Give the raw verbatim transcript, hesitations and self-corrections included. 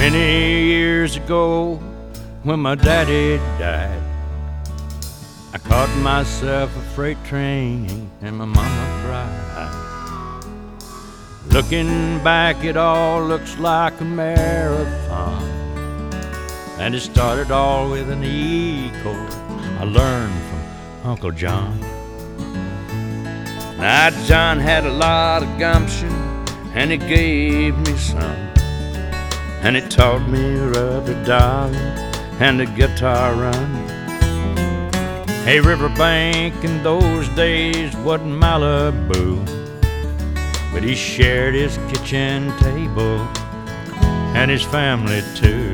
Many years ago, when my daddy died, I caught myself a freight train and my mama cried. Looking back, it all looks like a marathon, and it started all with an E chord I learned from Uncle John. Now John had a lot of gumption, and he gave me some, and it taught me rubber dolly and the guitar run. Hey, Riverbank in those days wasn't Malibu, but he shared his kitchen table and his family too.